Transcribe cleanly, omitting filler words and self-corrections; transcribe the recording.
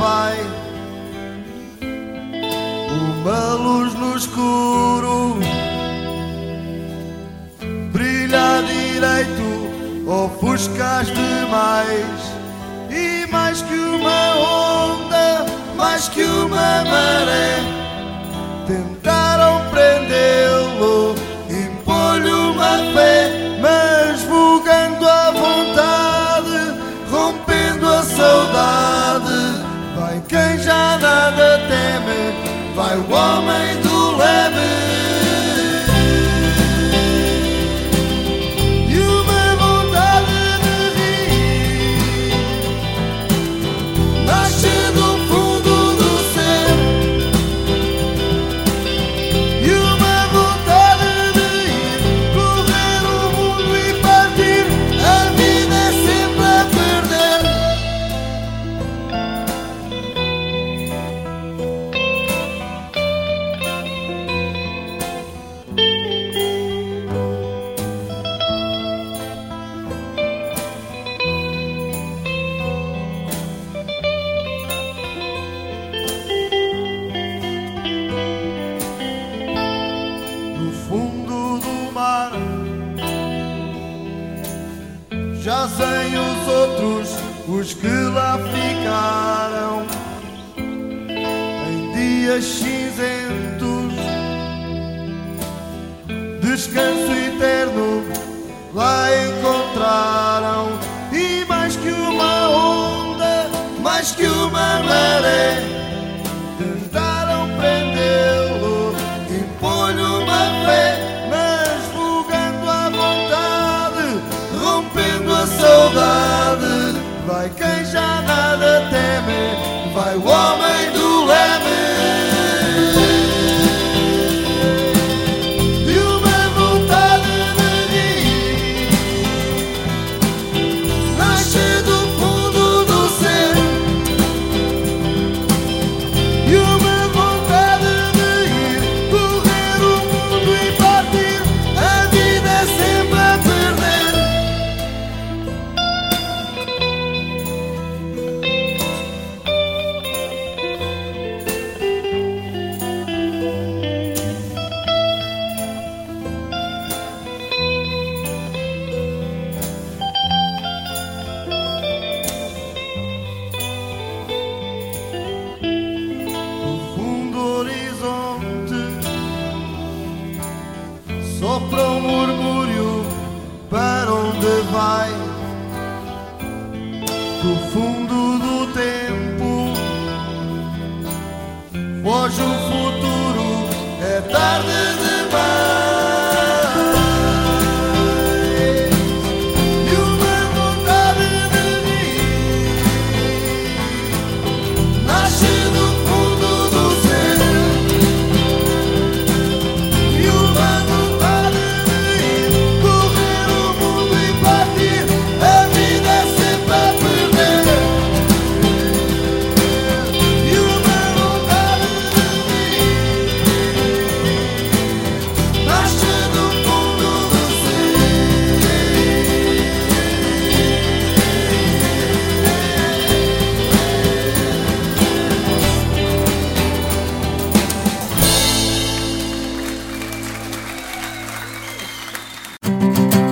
vai. Uma luz no escuro brilha direito, ofuscaste demais. E mais que uma onda, mais que uma maré, tentaram prendê-lo, impor-lhe uma fé, mas vogando a vontade, rompendo a saudade. Vai quem já nada teme, vai o homem do leme. Já sem os outros, os que lá ficaram, em dias cinzentos, descanso eterno lá encontraram. E mais que uma onda, mais que uma maré, tentaram prendê-lo, impor-lhe uma fé, saudade. Vai quem já nada teme, vai o homem do leme. E uma vontade de rir nasce do fundo do ser. E uma vontade de ir, correr o mundo e partir. A vida é sempre a perder. Sopra um murmúrio, para onde vai? Do fundo do tempo foge o futuro, é tarde de